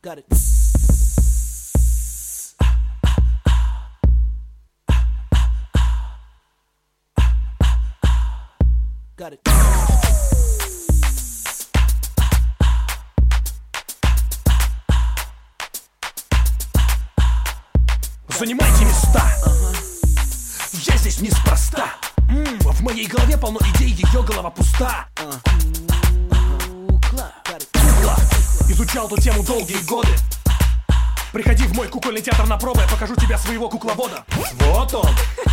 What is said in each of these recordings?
Got it. Got it. Занимайте места. Я здесь неспроста. В моей голове полно идей, ее голова пуста. Кукла. Изучал эту тему долгие годы. Приходи в мой кукольный театр на пробы, я покажу тебе своего кукловода. Вот он.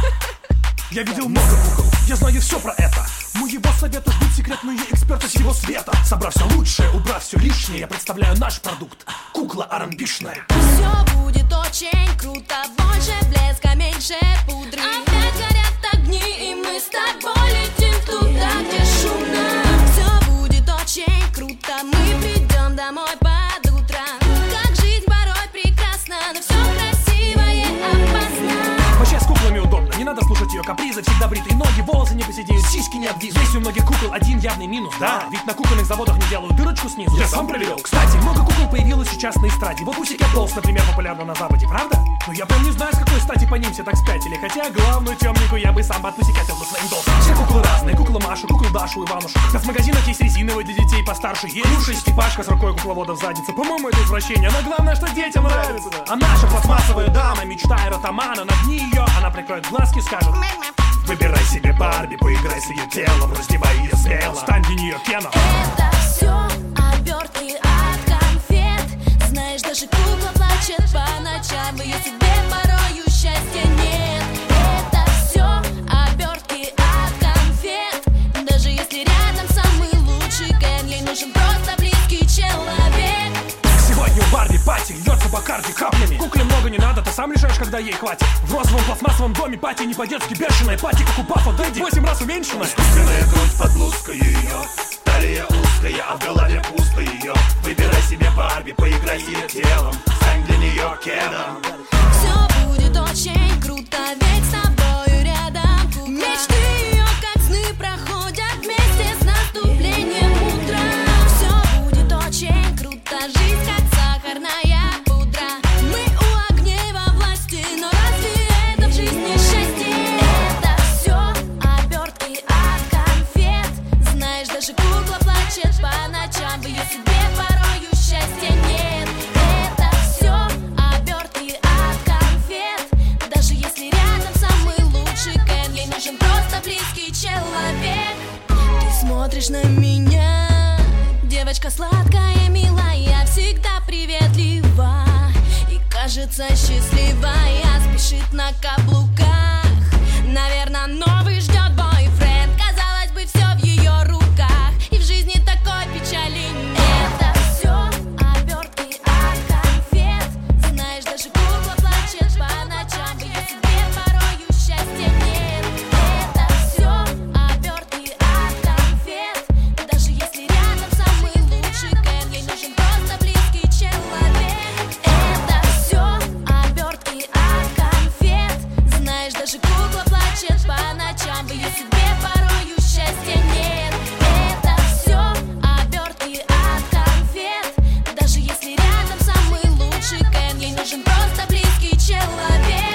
Я видел много кукол, я знаю все про это. Моего совета ждут секретные эксперты всего света. Собрав все лучшее, убрав все лишнее, я представляю наш продукт. Кукла R&B-шная. Все будет очень круто, больше блеска, меньше пудры. Опять горят огни, и мы с тобой летим туда, где шумно. Все будет очень круто, мы придем домой под утро. Как жизнь порой прекрасна, но все красивое опасно. Вообще с куклами удобно, не надо слушать ее капризы. Всегда бритые ноги, волосы не посидеют, сиськи не обвиснут. Есть у многих кукол один явный минус, да. Ведь на кукольных заводах не делают дырочку снизу. Я сам проверил. Кстати, много кукол появилось сейчас на эстраде. Вот Pussycat Dolls, например, популярна на Западе, правда? Но я прям не знаю, с какой стати по ним все так спятили. Хотя главную темнику я бы сам отпусикатил бы своим долсом. Все куклы разные, кукла Машу, куклу Дашу, Иванушу. Как в магазинах есть резиновые для детей постарше. Есть Люша и Степашка с рукой кукловода в заднице. По-моему, это извращение, но главное, что детям нравится. А наша пластмассовая дама, мечта эротомана, нагни ее, она прикроет глазки, скажет: выбирай себе Барби, поиграй с ее телом, раздевай ее смело, стань для нее Кеном. Это все обертки от конфет. Знаешь, даже кукла плачет по ночам, в ее судьбе порою счастья нет. Это все обертки от конфет. Даже если рядом самый лучший Кен, ей нужен просто близкий человек. Сегодня у Барби пати, льется Бакарди каплями. Кукле много не надо, ты сам решаешь, когда ей хватит. В розовом пластмассовом доме пати не по-детски бешеная. Пати, как у Пафа Дэдди, 8 раз уменьшенная. Искусственная грудь под блузкой ее, талия узкая, а в голове пусто ее. Выбирай себе Барби, поиграй с ее телом, стань для нее Кеном. Все будет очень круто, ведь с тобою рядом. Мечты ее, как сны, проходят вместе с наступлением утра. Все будет очень круто, жизнь как сахарная пудра. Мы у огней во власти, но разве это в жизни счастье? Это все обертки от конфет. Знаешь, даже кукла плачет по ночам, в ее судьбе порою счастья нет. Это все обертки от конфет. Даже если рядом самый лучший Кен, ей нужен просто близкий человек. Ты смотришь на меня, девочка сладкая, милая, всегда приветлива и кажется счастливая, спешит на каблуках. Наверное, новый ждет бойфренд. Казалось бы, все в ее руках, и в жизни такой печали нет. Это все обертки от конфет. Знаешь, даже кукла плачет по ночам, в ее судьбе порою счастья нет. Это все обертки от конфет. Даже если рядом самый лучший Кен, ей нужен просто близкий человек. Это все обертки от конфет. Знаешь, даже кукла плачет по ночам, в ее судьбе порою счастья нет. Это все обертки от конфет. Даже если рядом самый лучший Кен, ей нужен просто близкий человек.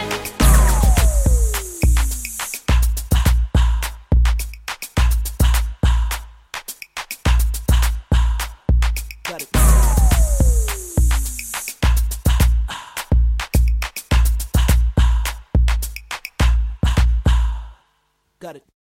Got it. Got it.